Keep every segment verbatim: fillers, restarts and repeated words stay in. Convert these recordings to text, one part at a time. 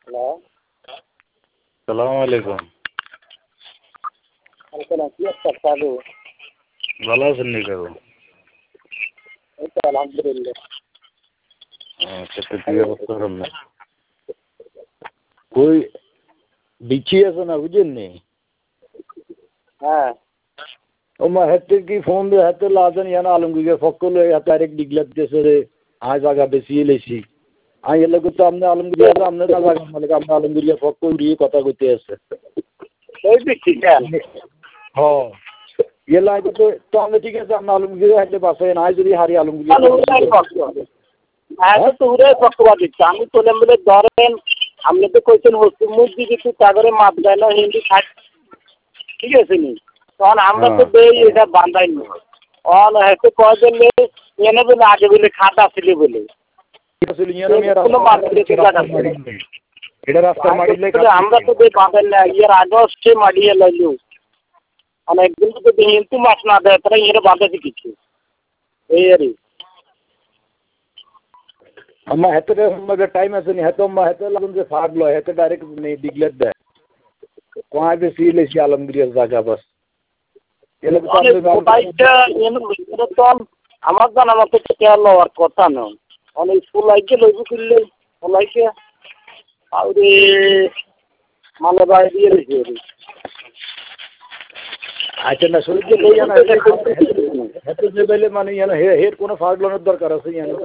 Hello, সালাম আলাইকুম। আসসালাম, কি অবস্থা কাকু? ভালো আছেন নি কাকু? এই তো আলহামদুলিল্লাহ। আচ্ছা, তো কি অবস্থা আপনার? কই বিছি আছে না বুঝেন নি? হ্যাঁ, ও মা হাতে কি ফোন দিয়ে হাতে লাদেন ইয়ানা আলমগীরের ফকলে হাতে আরেক ডিগলাত দেশে রে আজ আগা বেশি এলেছি আই এলে তো আপনি আলমগীর আছে আপনি জায়গা মানে আপনি আলমগীরের ফকল দিয়ে কথা কইতে আছে ওই বিছি কেন? হ্যাঁ এলা তো তো আপনি ঠিক আছে আপনি আলমগীরের হাতে বাসায় নাই যদি হারি আলমগীর হ্যাঁ, তো তোরে পক্ষপাত দিচ্ছে। আমি তোলে বলে ধরেন আপনি তো কইছেন হচ্ছে মুখ দিয়ে কিছু কাগরে মাপ দেয় না হিন্দি থাক, ঠিক আছে নি? তখন আমরা তো দেই এটা বান্ধাই নি। অন হয়তো কয় দিলে এনে বলে আগে বলে খাতা ছিল বলে কোনো মাপ দিতে জায়গা নেই। এটা রাস্তা মারিলে আমরা তো দেই বাঁধেন না এর আগেও সে মারিয়ে লাইলো অনেকদিন তো হিন্দু মাছ না দেয় তারা এর বাঁধাতে কিছু এই আরই अम्मा है तो मगर टाइम ऐसे नहीं है तो अम्मा है तो लगन से फाड़ लो है तो डायरेक्ट नहीं डिगलेट दे वहाँ पे सी ले सी आलमगीर जागा बस ये लोग অনেক কোটাইটা এনে তো আমার জানা মতো কেয়ার লওয়ার কথা না অনেক ফুলাইকে লইব কিনলে ফুলাইকে আরে মানে বাই দিয়ে রেখে আচ্ছা না শুরু দিয়ে লইয়া না হেতে যে বেলে মানে ইয়ানা হে হের কোনো ফাড় লোনের দরকার আছে ইয়ানা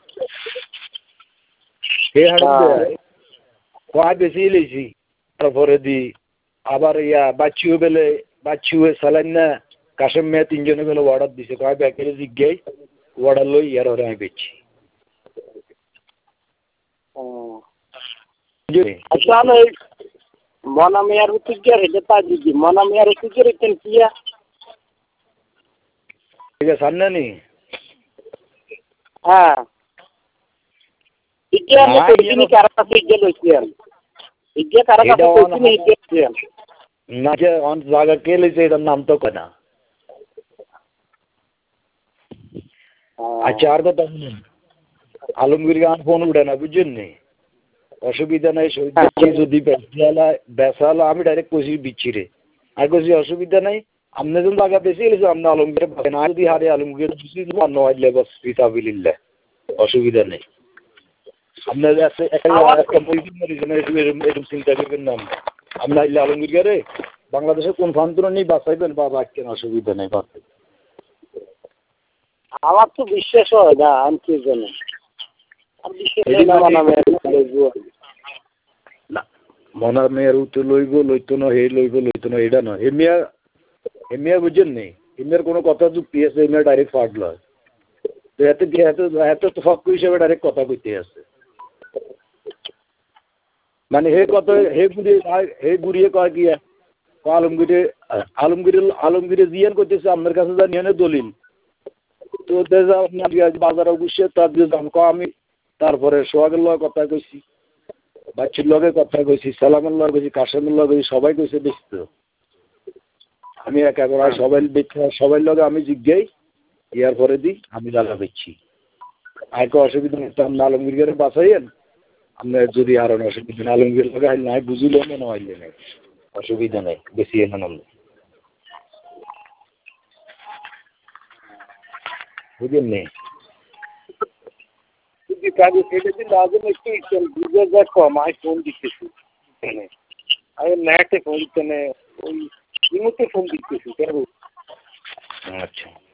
হে হাড় দে কয় বেশি লইছি তারপরে দি আবার ইয়া বাচ্চু বেলে বাচ্চু সালান না কাশেম মে তিনজনে বেলে অর্ডার দিছে কয় ব্যাকেরে জিগাই অর্ডার লই ইয়ার ওরে আমি বেচি আচ্ছা না মনা মেয়ার হচ্ছে কি রে যেটা দিদি মনা মেয়ার হচ্ছে কি রে কেন কিয়া ঠিক আছে সামনে নি হ্যাঁ ইকে আমি তো দিনি কারা থেকে লইছি ইকে কারা কাছে কইছি নি ইকে না যে অন জায়গা কে লইছে এটার নাম তো কনা আচ্ছা আর কথা শুনুন আলমগীর গান ফোন উঠে না বুঝছেন নি অসুবিধা নাই সৈদ্য যদি বেসালা বেসালা আমি ডাইরেক্ট কইছি দিচ্ছি রে আর কইছি অসুবিধা নাই আপনি যখন জায়গা বেশি গেছে আপনি আলমগীর পাবেন আর যদি হারে আলমগীর বুঝি নয় লেবাস ফিতাবিল্লাহ অসুবিধা নেই আপনার একটা এরকম চিন্তা করবেন না আপনার আলমগীর গারে বাংলাদেশের কোন ফান্তর নেই বাঁচাইবেন বা রাখছেন অসুবিধা নেই বাঁচাই আমার তো বিশ্বাস হয় না আমি কি জানি না মনা মেয়ের তো লইব লইতো না হে লইব লইতো না এটা নয় হেমিয়া হেমিয়া বুঝছেন নেই হেমিয়ার কোনো কথা যুক্তি আছে হেমিয়া ডাইরেক্ট ফাট লয় তো এত এত এত তো ফক্ক হিসেবে ডাইরেক্ট কথা কইতে আছে মানে হে কত হে গুড়িয়ে হে গুড়িয়ে কয় কি আলমগীরে আলমগীর আলমগীরে জিয়ান করতেছে আপনার কাছে যা নিয়ে দলিল তো বাজারে গুছিয়ে তার দিয়ে দাম ক আমি তারপরে সোহাগের লগে কথা কইছি বাচ্চির লগে কথা কইছি সালামের লগে কইছি কাশেমের লগে কইছি সবাই কইছে বেশি তো আমি একা করে সবাই বেচে সবাই লগে আমি জিজ্ঞাই ইয়ার পরে দিই আমি জায়গা বেচছি আর কোনো অসুবিধা নেই আপনি আলমগীর বাঁচাইয়েন আপনার যদি আরো অসুবিধা নেই আলমগীর লগে নাই বুঝিলে মনে হইলে নেই অসুবিধা নেই বেশি এখানে নামলে বুঝলেন নেই কাজে সেটা দিন আগে একটু বুঝে যা কম আমি ফোন দিতেছি আমি নেটে ফোন দিতে ওই ইমোতে ফোন দিতেছি আচ্ছা